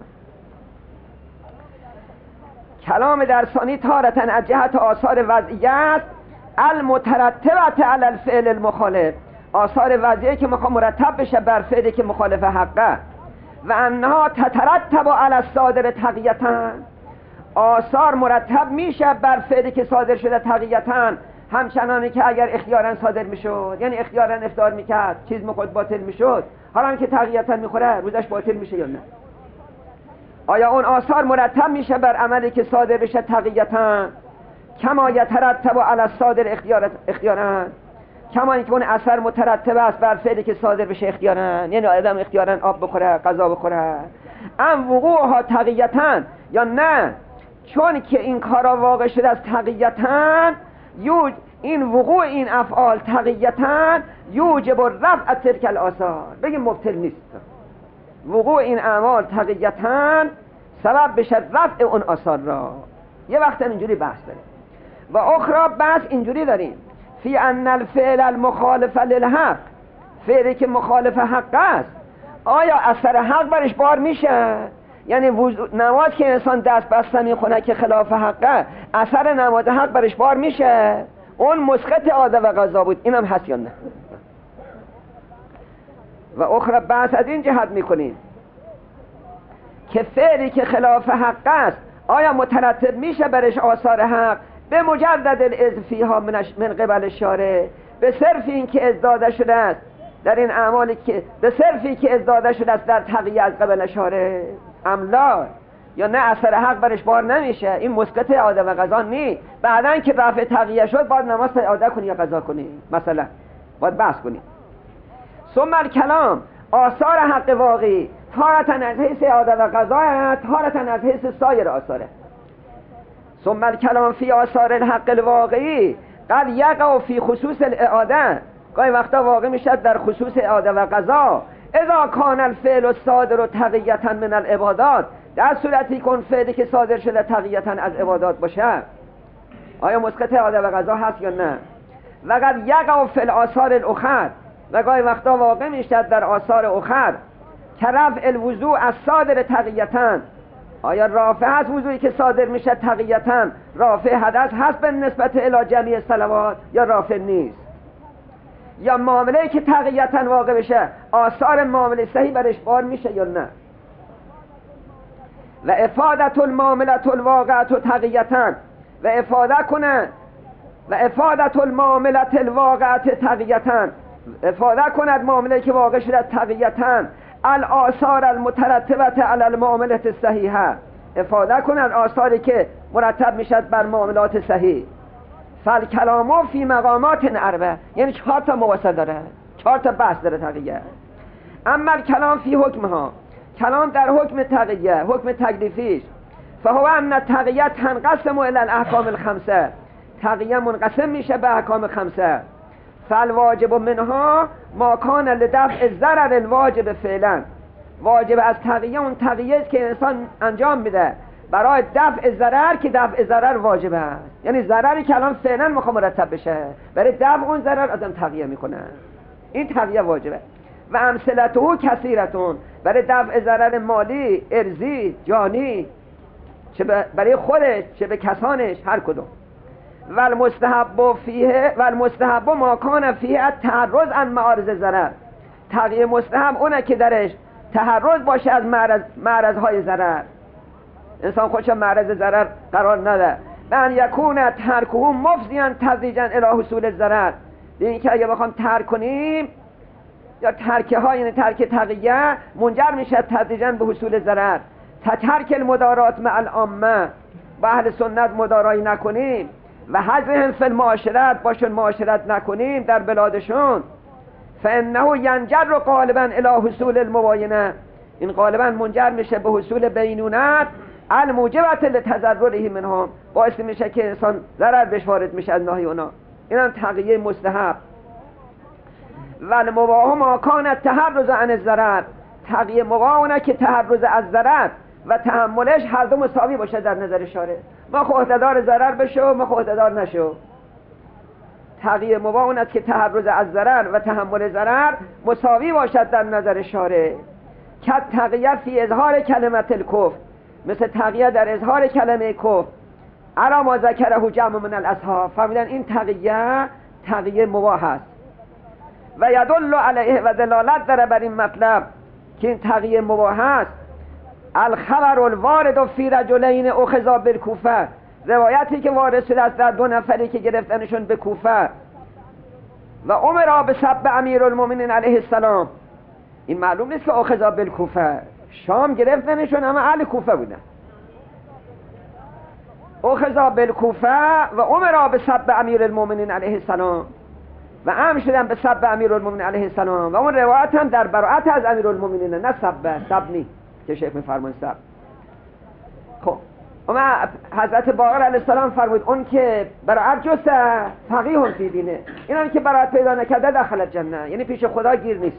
کلام در ثانی تارتن از جهت آثار وضعیت المترتبه علی الفعل المخالف، آثار وضعیه که میخوام مرتب بشه بر فعلی که مخالف حقه، و انها تترتب علی الصادر تقییتا، آثار مرتب میشه بر فعلی که صادر شده تقییتا، همچنانی که اگر اختیارا صادر میشد، یعنی اختیارا افطار میکرد چیز مخود باطل میشد، حالا که تقییتا میخوره روزش باطل میشه یا نه؟ آیا اون آثار مرتب میشه بر عملی که صادر بشه تقییتا کما یترتب علی الصادر اختیارا، کما اینکه اون اثر مترتب است بر فعلی که صادر بشه اختیارا، یعنی آدم اختیارا آب بخوره، غذا بخوره، ام وقوعها تقییتا، یا نه چون که این کارا واقع شده از تقییتا، یوج این وقوع این افعال تقییتا یوجب رفع تلک الآثار، بگیم مبطل نیست، وقوع این اعمال تقییتا سبب بشه رفع اون آثار را. یه وقت اینجوری بحث داریم و اخرى بحث اینجوری داریم فی ان الفعل المخالف للحق، فعلی که مخالف حق است آیا اثر حق برش بار میشه؟ یعنی نماز که انسان دست بسته میخونه که خلاف حقه، اثر نماز حق برش بار میشه؟ اون مسقط عاده و قضا بود، اینم هست یا نه؟ و اخرى بحث از این جهت میکنیم که فعلی که خلاف حق است آیا مترتب میشه برش آثار حق به مجرد الاذن فیها من قبل شارع، به صرف این که ازداده شده است در این اعمالی که به صرفی که ازداده شده است در تقیه از قبل شارع، املا یا نه اثر حق برش بار نمیشه؟ این مسقط عاده و قضا نی، بعدن که رفع تقیه شد باید نماز عاده کنی یا قضا کنی، مثلا باید بحث کنی. ثم الکلام آثار حق واقعی تارتا از حیث عاده و قضا، تارتا از حیث سایر آثاره. ثم الکلام فی آثار الحق الواقعی قد یقع فی خصوص الاعاده، گاهی وقتا واقع میشد در خصوص اعاده و قضا. اذا کان الفعل الصادر تقییتا من العبادات، در صورتی کن فعلی که صادر شده تقییتا از عبادات باشه، آیا مسقط اعاده و قضا هست یا نه؟ و قد یقع فی الاثار الاخر، و گاهی وقتا واقع میشد در آثار اخر که رفع الوضوء از صادر تقییتا، آیا رافع هست وضوعی که صادر میشه تقییتا رافع حدث هست به نسبت الی جمیع صلوات یا رافع نیست؟ یا معامله که تقییتا واقع بشه آثار معامله صحیح برش بار میشه یا نه؟ و افادت المعاملت الواقعت تقییتا، و افاده کنه و افادت المعاملت الواقعت تقییتا، افاده کند معامله که واقع شده تقییتا الآثار المترتبت علی المعاملت الصحیحه، افاده کند آثاری که مرتب میشد بر معاملات صحیح. فالکلامو فی مقامات اربع، یعنی چهار تا مواصل داره، چهار تا بحث داره تقیه. اما کلام فی حکمها، کلام در حکم تقیه، حکم تکلیفیش، فهو ان تقیه تنقسم الی الاحکام الخمسه، تقیه منقسم میشه به احکام خمسه. فالواجب منها ما کان لدفع الضرر الواجب فعلا، واجب از تقیه اون تقیه است که انسان انجام میده برای دفع ضرر که دفع ضرر واجب است، یعنی ضرری که الان فعلا میخواد مرتب بشه برای دفع اون ضرر آدم تقیه میکنه، این تقیه واجبه. و امثلته کثیرتون، برای دفع ضرر مالی، ارضی، جانی، چه برای خودش چه به کسانش، هر کدوم. و المستحب فیه و المستحب ما کان فیه التحرز عن معارض ضرر، تقیه مستحب اونه که درش تحرز باشه از معرض معرضهای ضرر، انسان خودش معرض ضرر قرار نده. من یکون ترکه مفضیا تدریجا الی حصول الضرر، این که اگه بخوام ترک کنیم یا ترکه ها یعنی ترک تقیه منجر میشه تدریجا به حصول ضرر. ترک المدارات مع العامه، با اهل سنت مدارایی نکنیم و حذفهم فی المعاشرت، باشون معاشرت نکنیم در بلادشون، فانه ینجر غالبا الی حصول المباینه، این غالبا منجر میشه به حصول بینونت الموجبت لتضرره منهم، باعث میشه که انسان ضرر بهش وارد میشه از ناحیه اونا، اینم تقیه مستحب. و المباح ما کان التحرز عن الضرر، تقیه مباح اونه که تحرز از ضرر و تحملش هر دو مساوی باشه در نظر شارع، ما خود عهده‌دار ضرر بشو ما خود عهده‌دار نشو. تقیه مباح اونه که تحرز از ضرر و تحمل ضرر مساوی باشد در نظر شارع. که تقیه فی اظهار کلمت الکفر، مثل تقیه در اظهار کلمه کفر، علا ما ذکره جمع من الاصحاب، فهمیدن این تقیه تقیه مباح است. و یدل علیه و دلالت داره بر این مطلب که این تقیه مباح است الخبر الوارد فی رجلین اخذا بالکوفه، روایتی که وارد شده است در دو نفری که گرفتنشون به کوفه و عمر به سب امیرالمومنین علیه السلام، این معلوم نیست که اخذا بالکوفه، شام گرفتنشون اما اهل کوفه بودن. اخذا بالکوفه و عمر به سب امیرالمومنین علیه السلام و هم شدن به سب امیرالمومنین علیه السلام و اون روایت هم در براءت از امیرالمومنین، نه سب سب نی که شیخ میفرمون سب. خب اما حضرت باقر علیه السلام فرمود اون که براءت جسته فقیه فی دینه، این هم که براءت پیدا نکرده داخل جنه، یعنی پیش خدا گیر نیست.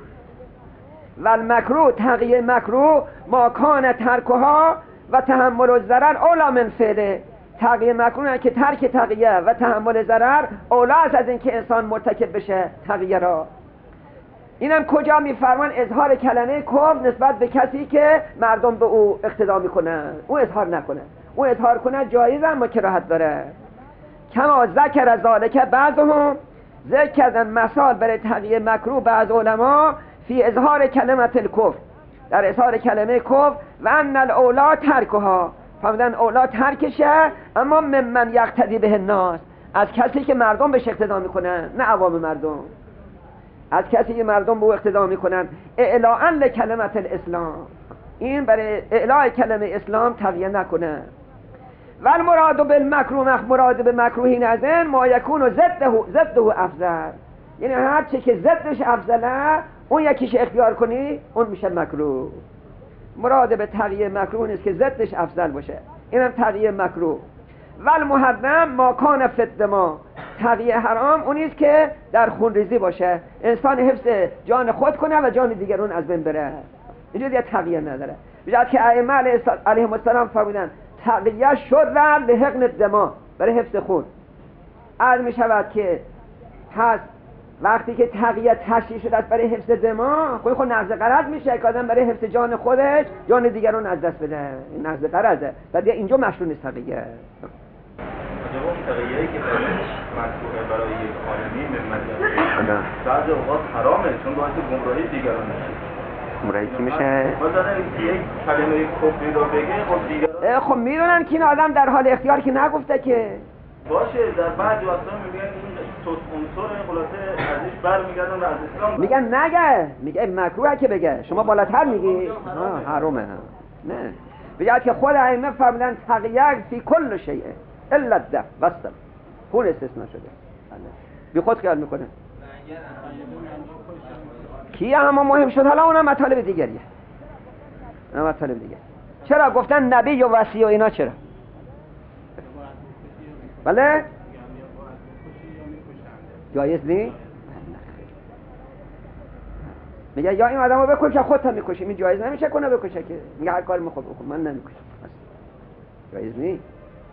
و المکروه تقیه مکروه ما کان ترکها و تحمل الضرر اولا من فعله. تقیه مکروه که ترک تقیه و تحمل ضرر اولا است از اینکه انسان مرتکب بشه تقیه را. اینم کجا میفرمان؟ اظهار کلمه کفر نسبت به کسی که مردم به او اقتدا میکنن، او اظهار نکنه، او اظهار کنه جایز اما کراهت داره. کما ذکر ذالک بعضهم، ذکر کردن مثال برای تقیه مکروه بعض علما فی اظهار کلمت الکفر، در اظهار کلمه کفر و ان الاولا ترکها، فرمودن اولا ترکشه اما ممن یقتدی به الناس، از کسی که مردم بهش اقتدا میکنن نه عوام مردم، از کسی که مردم به او اقتدا میکنن. اعلاء لکلمت الاسلام، این برای اعلاء کلمه اسلام تقیه نکنه. و المراد بالمکروه، مراد به مکروهی نزن ما یکون ضده ضده افضل، یعنی هر چی که ضدش افضله اون یکیش اختیار کنی اون میشه مکروه. مراد به تقیه مکروه نیست که ضدش افضل باشه، اینم تقیه مکروه. و المحرم ما کان فی الدماء، تقیه حرام اونیست که در خونریزی باشه، انسان حفظ جان خود کنه و جان دیگرون از بین بره، اینجا دیگه تقیه نداره. بجد که ائمه علیهم السلام فرمودن تقیه شرع لحقن الدماء، برای حفظ خون. عرض می شود که پس وقتی که تقیه تشریع شده است برای حفظ دما، خود خود نقض قرض میشه که آدم برای حفظ جان خودش جان دیگران از دست بده، این نقض قرضه و دیگه اینجا مشروع نیست تقیه. جواب تقیه‌ای که مشروعه برای یک عالمی ممت بعضی اوقات حرامه چون باعث گمراهی دیگران میشه. گمراهی کی میشه؟ مثلا یک کلمه کفری رو بگه خب دیگران خب میدونن که این آدم در حال اختیار که نگفته که باشه، در بعضی وقتا میگن این عنصر خلاصه ازش برمیگردن و از اسلام میگن نگه، میگه مکروهه که بگه، شما بالاتر میگی ها حرامه. نه بگه که خود ائمه فرمودن تقیه فی کل شیء الا الدم واسطه، خون استثناء شده، بی خود خیال میکنه کی اما مهم شد. حالا اونم مطالب دیگریه، اونم مطالب دیگه. چرا گفتن نبی و وصی و اینا؟ چرا؟ بله جایز نی؟ میگه یا این آدمو بکش یا خودت میکشی، این جایز نمیشه کنه بکشه که، میگه هر کار میخواد بکن، من نمیکشم، جایز نی. نمیشه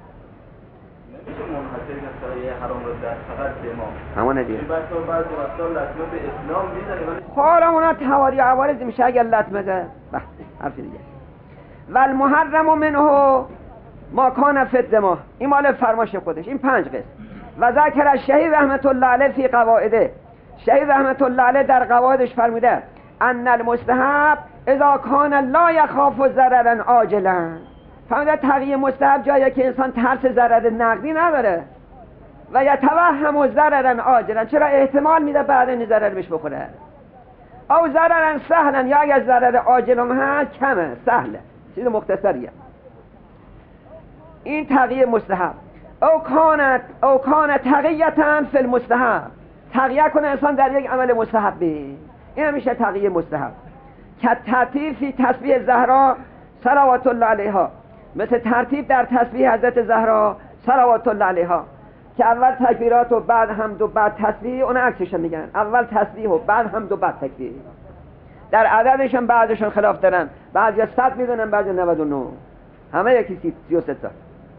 منحصر مسئله حرام رو در فقط امام همونه دیگه. بعد تو بعد وقتا لطمه به اسلام میزنه ولی حالا اونا تواری عوارض میشه اگر لطمه زد. به حرف دیگه. و المحرم منه ما کان فی الدماء، این مال فرماش خودش، این پنج قسم. و ذکر الشهید رحمت الله علیه فی قواعده، شهید رحمت الله علیه در قواعدش فرموده ان المستحب اذا کان لا یخاف ضررا عاجلا، فرموده تقیه مستحب جایی که انسان ترس ضرر نقدی نداره و یتوهم ضررا عاجلا، چرا احتمال میده بعد این ضرر بهش بخوره، او ضررا سهلا، یا اگر ضرر عاجل هم هست کمه سهله، چیز مختصریه. این تقیه مستحب. او کانت او کان تقیتا فی المستحب، تقیه کنه انسان در یک عمل مستحبی، این میشه تقیه مستحب. که ترتیب فی تسبیح زهرا صلوات الله علیها، مثل ترتیب در تسبیح حضرت زهرا صلوات الله علیها که اول تکبیرات و بعد حمد و بعد تسبیح، اون عکسش میگن، اول تسبیح و بعد حمد و بعد تکبیر. در عددشون بعضشون خلاف دارن، بعضی صد میدونن بعضی نود و نه، همه یکی سی و سه تا.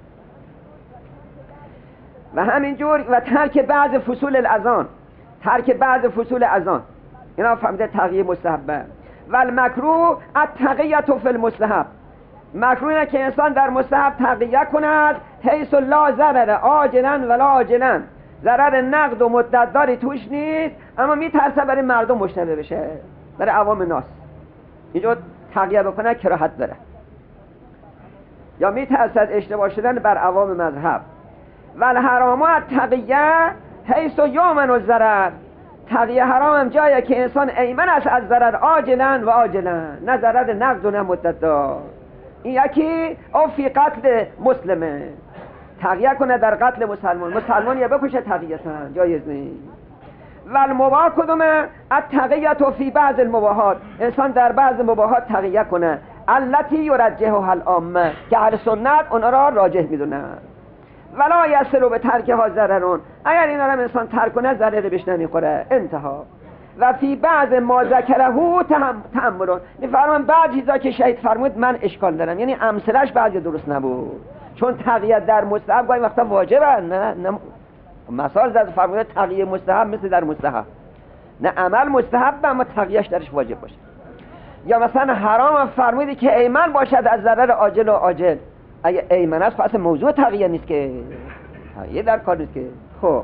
و همینجور و ترک بعض فصول الاذان، ترک بعض فصول اذان، اینا فهمیده تقیه مستحبه. و المکروه التقیه فی المستحب، مکروه اینه که انسان در مستحب تقیه کند حیث لا ضرر عاجلا ولا عاجلا، ضرر نقد و مدت داری توش نیست اما میترسه برای مردم مشتبه بشه، برای عوام ناس، اینجا تقیه بکنه کراهت داره. یا میترسد اشتباه شدن بر عوام مذهب. و الحرامات تقیه حیث و یومن و ضرر، تقیه حرام هم جایی که انسان ایمن است از ضرر عاجلا و آجلا، نه ضرر نقد و نه مدت دار. این یکی او فی قتل مسلمه، تقیه کنه در قتل مسلمان، مسلمان یا بکشه تقیه‌تن جایز نیست. و المباح کدومه؟ التقیه فی بعض المباحات، انسان در بعض مباحات تقیه کنه، التي یرجحها العامه، که اهل سنت اونا را راجح میدونن. ولا یصل به ترکها ضررون، اگر اینا را انسان ترک کنه ضرری بهش نمیخوره. انتها. و فی بعض ما ذکره تأملون، میفرمان بعض چیزا که شهید فرمود من اشکال دارم، یعنی امثلش بعضی درست نبود، چون تقیه در مستحب گاهی وقتا واجبه، نه نه مثال زد فرموده تقیه مستحب مثل در مستحب، نه عمل مستحب اما تقیهش درش واجب باشه. یا مثلا حرام فرمودی که ایمن باشد از ضرر عاجل و آجل، اگه ایمن است پس موضوع تقیه نیست که، تقیه در کار نیست که. خب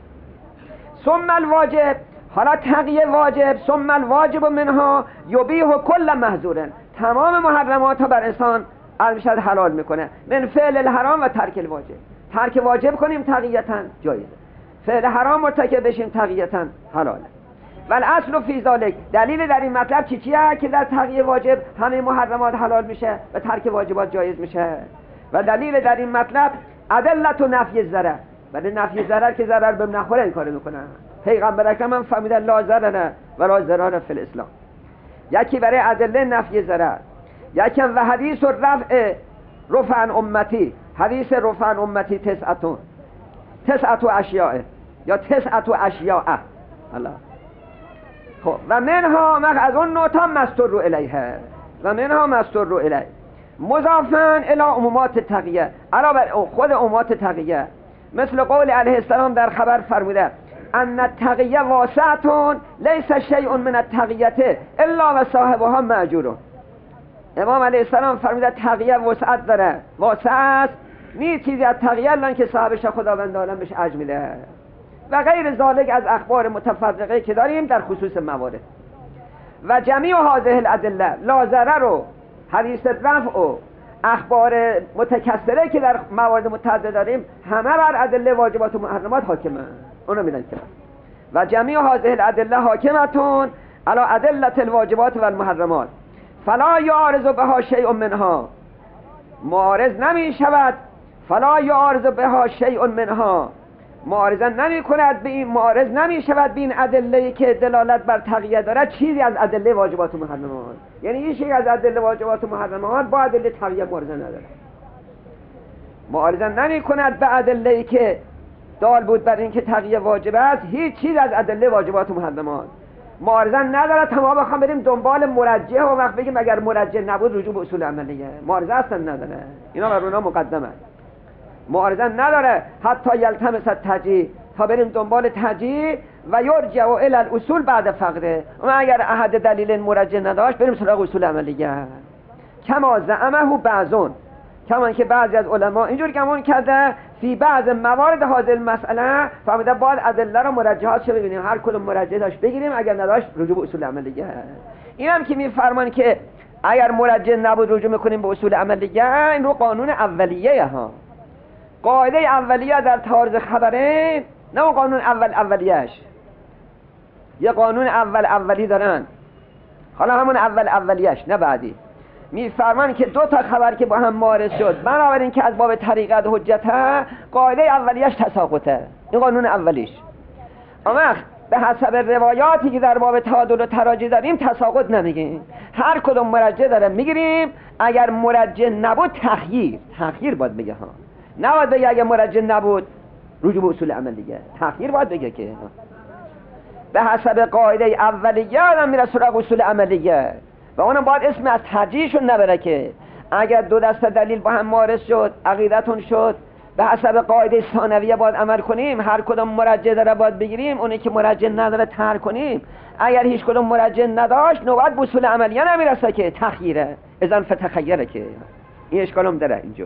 ثم الواجب، حالا تقیه واجب، ثم الواجب منها یبیح کل محظور، تمام محرمات ها بر انسان المشهد حلال میکنه، من فعل الحرام و ترک الواجب. ترک واجب کنیم تقییتا جایزه، فعل حرام مرتکب بشیم تقییتا حلاله. و الاصل فی ذلک، دلیل در این مطلب چی چیه؟ که در تقیه واجب همه محرمات حلال میشه و ترک واجبات جایز میشه. و دلیل در این مطلب ادلت و نفی ضرر، ولی نفی ضرر که ضرر بهم نخوره این کارو میکنه. پیغمبر اکرم هم فهمیدن لا ضرر ولا ضرر فی الاسلام. یکی برای ادله نفی ضرر، یکی و حدیث رفع رفع امتی، حدیث رفع امتی تسعتون تسعت اشیاء یا تسعت اشیاء الله. خب و منها مخ از اون نوتا مستر رو الیه، و منها مستر رو الیه مضافن الی عمومات تقیه، علاوه بر خود عمومات تقیه، مثل قول علیه السلام در خبر فرموده ان التقیه واسعتون لیس شیء من التقیه الا و صاحبها ماجور. امام علیه السلام فرموده تقیه وسعت داره، واسع است، نیست چیزی از تقیه الان که صاحبش خداوند عالم بهش اجر میده. و غیر ذالک از اخبار متفرقه که داریم در خصوص موارد. و جمیع هذه الادله لا ضرر و حدیث رفع و اخبار متکثره که در موارد متعدد داریم همه بر ادله واجبات و محرمات حاکمه، اونو میدن که و جمیع هذه الادله حاکمتون علی ادله الواجبات و المحرمات فلا یعارض بها شیء منها، معارض نمی شود، فلا یعارض بها شیء منها، معارضه نمی کند به این، معارض نمی شود به این ادله که دلالت بر تقیه دارد چیزی از ادله واجبات و محرمات. یعنی این چیزی از ادله واجبات و محرمات با ادله تقیه معارضه نداره، معارضه نمی کند به ادله که دال بود بر این که تقیه واجب است، هیچ چیز از ادله واجبات و محرمات معارضه نداره. تا ما بخوام بریم دنبال مرجح و وقت بگیم اگر مرجح نبود رجوع به اصول عملیه، معارضه اصلا نداره، اینا بر اونا مقدمه، معارضه نداره. حتی یلتمس الترجیح، تا بریم دنبال ترجیح و یرجع الی الاصول بعد فقره، اما اگر احد دلیل مرجح نداشت بریم سراغ اصول عملیه. کما زعمه بعضون، کما که بعضی از علما اینجور گمان کرده فی بعض موارد حاضر مسئله فهمیده باید ادله رو مرجحات چه ببینیم، هر کدوم مرجح داشت بگیریم، اگر نداشت رجوع به اصول عملیه. اینم که میفرمان که اگر مرجح نبود رجوع میکنیم به اصول عملیه، این رو قانون اولیه ها، قاعده اولیه در تعارض خبرین، نه قانون اول اولیهش، یه قانون اول اولی دارن، حالا همون اول اولیهش نه بعدی. میفرمان که دو تا خبر که با هم معارض شد بنابراین که از باب طریقت حجته، قاعده اولیه‌اش تساقطه، این قانون اولیش. اما به حسب روایاتی که در باب تعادل و تراجی داریم تساقط نمیگیم، هر کدوم مرجح داره میگیریم، اگر مرجح نبود تخییر تخییر باید بگه ها، نباید بگه اگر مرجح نبود رجوع به اصول عملیه، تخییر باید بگه که به حسب قاعده اولیه آدم میره سراغ اصول عملیه و اونم باید اسم از ترجیحشون نبره که اگر دو دسته دلیل با هم معارض شد عقیدتون شد به حسب قاعده ثانویه باید عمل کنیم، هر کدوم مرجح داره باید بگیریم، اونی که مرجح نداره ترک کنیم. اگر هیچ کدوم مرجح نداشت نوبت به اصول عملیه نمیرسه که تخییره، اذن فتخیره، که این اشکالم داره اینجا.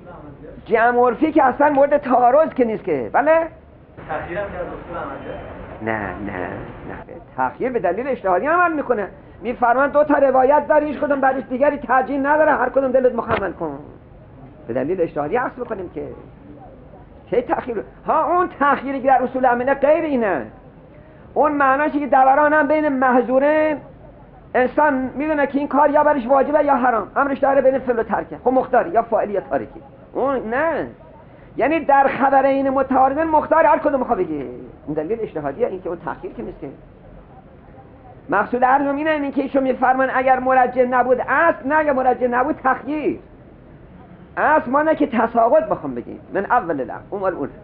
جمع عرفی که اصلا مورد تعارض که نیست که، بله تخییرم که از اصول عملیه نه نه نه تأخیر به دلیل اجتهادی عمل میکنه. میفرمان دو تا روایت داری، هیچ کدوم بعدش دیگری ترجیح نداره، هر کدوم دلت مخمل کن. به دلیل اجتهادی عکس بکنیم که چه تأخیر. ها اون تأخیری که در اصول امنه غیر اینه. اون معناش که دوران هم بین محظورین انسان میدونه که این کار یا برش واجبه یا حرام، امرش داره بین فعل و ترکه، خب مختاری یا فاعل یا تارکی. اون نه، یعنی در خبر این متعارضین مختار هر کدوم میخواد بگه. این دلیل اجتهادیه، این که اون تأخیر که نیست. مقصود عرضم اینه این که ایشون میفرمان اگر مرجح نبود اصل، نه اگر مرجح نبود تخییر. اصل ما نه که تساقط بخوام بگیم من اول الامر اون مال اون.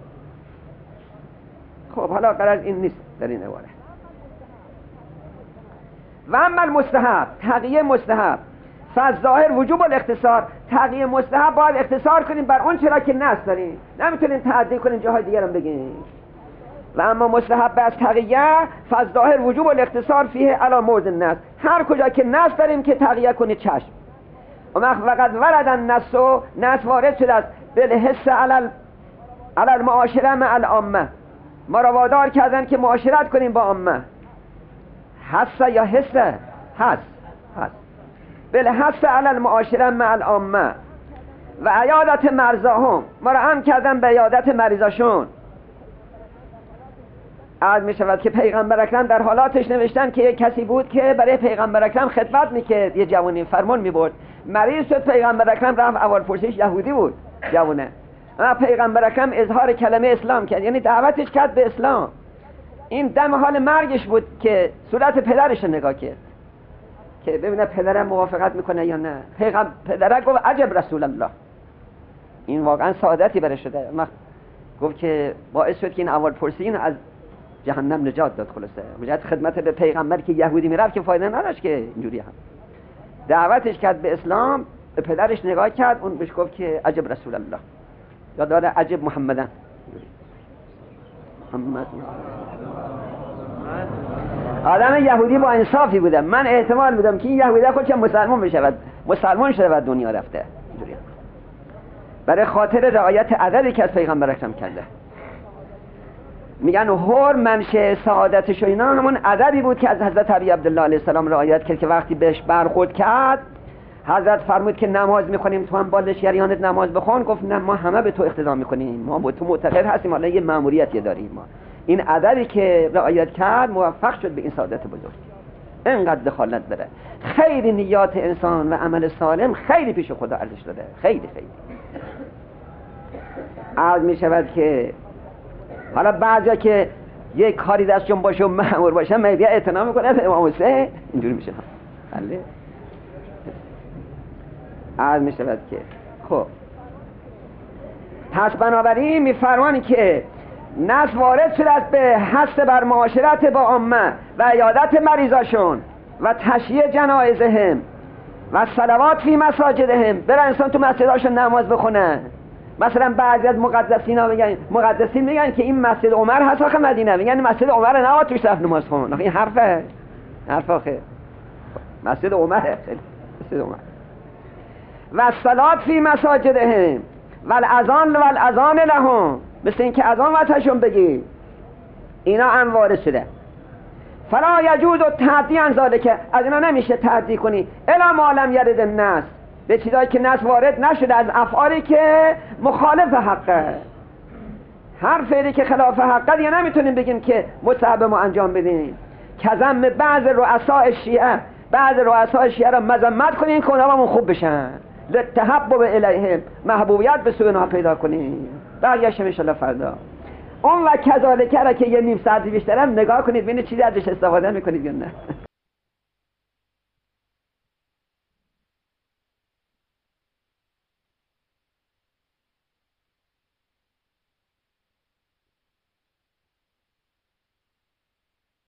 خب حالا غرض این نیست در این عبارت. و اما المستحب، تقیه مستحب فالظاهر وجوب الاختصار. تقیه مستحب باید اختصار کنیم بر اون چرا که نص داریم، نمیتونیم تعدی کنیم جاهای دیگر هم بگیم. و اما مستحب از تقیه فالظاهر وجوب الاختصار فیه علی مورد النص. هر کجا که نص داریم که تقیه کنید چشم. و وقد ورد النص، نص وارد شده است بالحث علی علی المعاشره مع العامه، ما را وادار کردن که معاشرت کنیم با عامه. حس یا حس حس حس بالحث علی المعاشره مع العامه و عیادت مرضاهم، ما را هم کردن به عیادت مریضاشون. عرض می شود که پیغمبر اکرم در حالاتش نوشتن که یک کسی بود که برای پیغمبر اکرم خدمت میکرد، یه جوانی فرمان میبرد، مریض شد، پیغمبر اکرم رفت اول پرسش، یهودی بود جوانه، اما پیغمبر اکرم اظهار کلمه اسلام کرد، یعنی دعوتش کرد به اسلام. این دم حال مرگش بود که صورت پدرش نگاه کرد که ببینه پدرم موافقت میکنه یا نه. پیغمبر پدره گفت عجب رسول الله، این واقعا سعادتی برش شده. گفت که باعث شد که این اول پرسی این از جهنم نجات داد. خلاصه مجرد خدمت به پیغمبر که یهودی میرفت که فایده نداشت که اینجوری هم دعوتش کرد به اسلام. به پدرش نگاه کرد، اون بهش گفت که عجب رسول الله، یا داره عجب محمدن. محمد آدم یهودی با انصافی بودم، من احتمال بودم که این یهودی خودش مسلمان بشود، مسلمان شده و دنیا رفته. اینجوری برای خاطر رعایت ادبی که از پیغمبر اکرم کرده. میگن هر منشه سعادتش و اینا همون ادبی بود که از حضرت ابی عبدالله علیه السلام رعایت کرد که وقتی بهش برخورد کرد حضرت فرمود که نماز میخونیم تو هم بالش یریانت نماز بخون. گفت نه ما همه به تو اقتدا میکنیم، ما با تو معتقد هستیم، حالا یه مأموریتی داریم. ما این ادبی که رعایت کرد موفق شد به این سعادت بزرگ. اینقدر دخالت داره. خیلی نیات انسان و عمل سالم خیلی پیش خدا ارزش داره، خیلی خیلی. عرض میشود که حالا بعضیا که یک کاری دستشون باشه و مأمور باشه مهدی اعتنا میکنه به امام حسین، اینجوری میشه. بله عرض میشود که خب پس بنابراین میفرمانی که نص وارد شده است به حث بر معاشرت با عامه و عیادت مریضاشون و تشییع جنایزهم و صلوات فی مساجدهم. برای انسان تو مسجداشون نماز بخونه. مثلا بعضی از مقدسین ها میگن، مقدسین میگن که این مسجد عمر هست آخه مدینه، میگن مسجد عمر نه توش رفت نماز خون. آخه این حرفه، حرف آخه مسجد عمره، مسجد عمر. و صلات فی مساجدهم و الاذان و الاذان لهم، مثل این که اذان واسهشون بگی. اینا هم وارد شده. فلا یجوز التعدی عن ذلک، از اینا نمیشه تعدی کنی الا ما لم یرد النص، به چیزایی که نص وارد نشده از افعالی که مخالف حقه. هر فعلی که خلاف حقه دیگه نمیتونیم بگیم که مستحب ما انجام بدیم. کذم بعض رؤساء شیعه، بعض رؤساء شیعه را مذمت کنیم که اونها خوب بشن، لتحبب الیهم، محبوبیت به سوی اونها پیدا کنیم. برگشتم ان شاء الله فردا. اون و کذالک را که یه نیم ساعتی بیشترم نگاه کنید ببینید چیزی ازش استفاده میکنید یا نه.